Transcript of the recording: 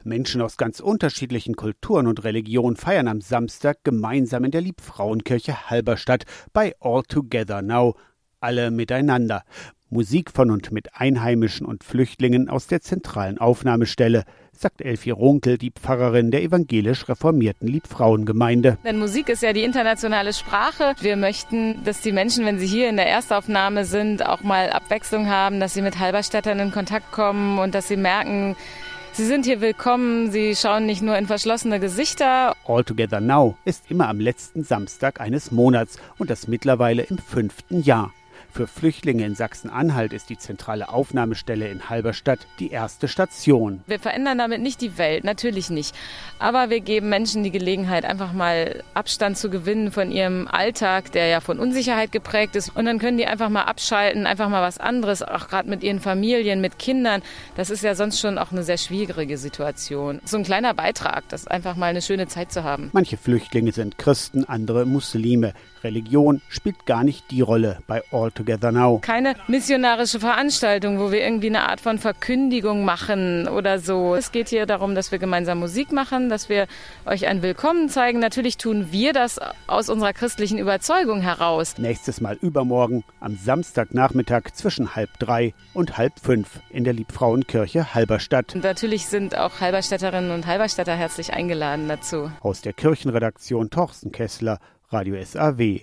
Menschen aus ganz unterschiedlichen Kulturen und Religionen feiern am Samstag gemeinsam in der Liebfrauenkirche Halberstadt bei All Together Now. Alle miteinander. Musik von und mit Einheimischen und Flüchtlingen aus der zentralen Aufnahmestelle, sagt Elfie Runkel, die Pfarrerin der evangelisch-reformierten Liebfrauengemeinde. Denn Musik ist ja die internationale Sprache. Wir möchten, dass die Menschen, wenn sie hier in der Erstaufnahme sind, auch mal Abwechslung haben, dass sie mit Halberstädtern in Kontakt kommen und dass sie merken, sie sind hier willkommen, sie schauen nicht nur in verschlossene Gesichter. All Together Now ist immer am letzten Samstag eines Monats und das mittlerweile im 5. Jahr. Für Flüchtlinge in Sachsen-Anhalt ist die zentrale Aufnahmestelle in Halberstadt die erste Station. Wir verändern damit nicht die Welt, natürlich nicht. Aber wir geben Menschen die Gelegenheit, einfach mal Abstand zu gewinnen von ihrem Alltag, der ja von Unsicherheit geprägt ist. Und dann können die einfach mal abschalten, einfach mal was anderes, auch gerade mit ihren Familien, mit Kindern. Das ist ja sonst schon auch eine sehr schwierige Situation. So ein kleiner Beitrag, das einfach mal eine schöne Zeit zu haben. Manche Flüchtlinge sind Christen, andere Muslime. Religion spielt gar nicht die Rolle bei All Together Now. Keine missionarische Veranstaltung, wo wir irgendwie eine Art von Verkündigung machen oder so. Es geht hier darum, dass wir gemeinsam Musik machen, dass wir euch ein Willkommen zeigen. Natürlich tun wir das aus unserer christlichen Überzeugung heraus. Nächstes Mal übermorgen am Samstagnachmittag zwischen 2:30 und 4:30 in der Liebfrauenkirche Halberstadt. Und natürlich sind auch Halberstädterinnen und Halberstädter herzlich eingeladen dazu. Aus der Kirchenredaktion Torsten Kessler, Radio SAW.